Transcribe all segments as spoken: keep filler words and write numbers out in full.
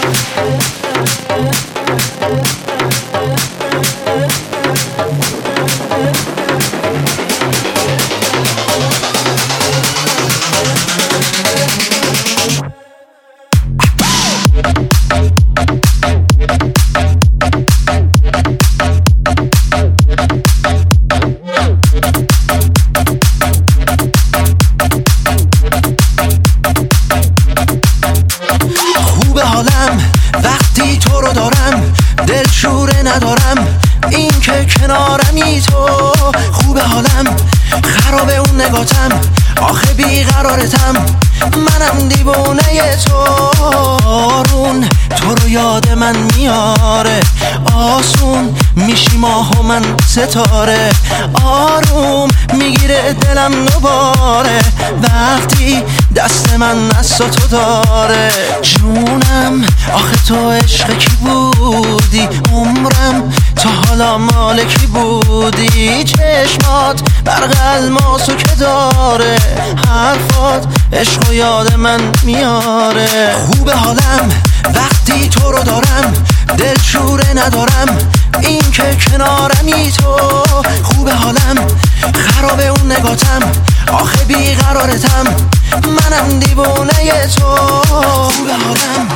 وقتی تو رو دارم دلشوره ندارم، این که کنارمی تو خوب حالم. خرابه اون نگاتم آخه بیقرارتم، منم دیوونه تو. آرون تو رو یاد من میاره، آسون میشی ماه و من ستاره. آروم میگیره دلم دوباره وقتی دست من دست تو داره. جونم آخه تو عشق کی بودی، عمرم تا حالا مال کی بودی. چشمات برق الماسو که داره، حرفات عشق و یاد من میاره. خوب حالم وقتی تو رو دارم دلشوره ندارم، این که کنارمی تو خوب حالم. خرابه اون نگاتم آخه بیقرارتم، منم دیوونه تو. خوب حالم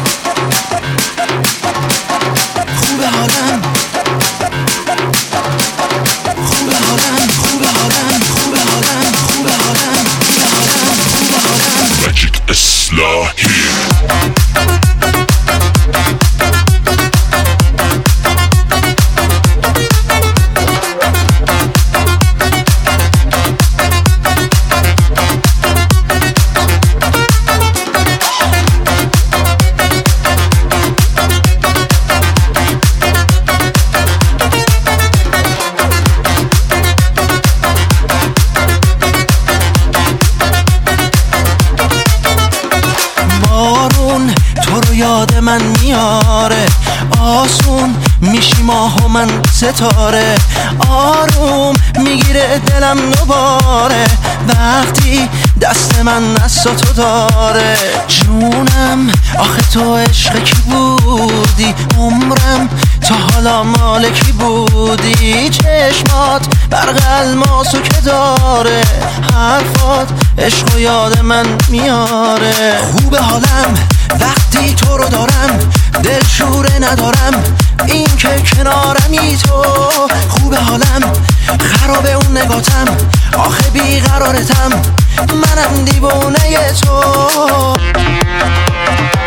خوب حالم خوب حالم خوب حالم خوب حالم خوب حالم خوب حالم خوب حالم. ماجیک اصلاحی یاد من میاره، آسون میشی ماه و من ستاره. آروم میگیره دلم دوباره وقتی دست من دست تو داره. جونم آخه تو عشق کی بودی، عمرم تا حالا مال کی بودی. چشمات برق الماسو که داره، حرفات عشق و یاد من میاره. خوب حالم وقتی تو رو دارم دلشوره ندارم، این که کنارمی تو خوب حالم. خرابه اون نگاتم آخه بیقرارتم، منم دیوونه تو.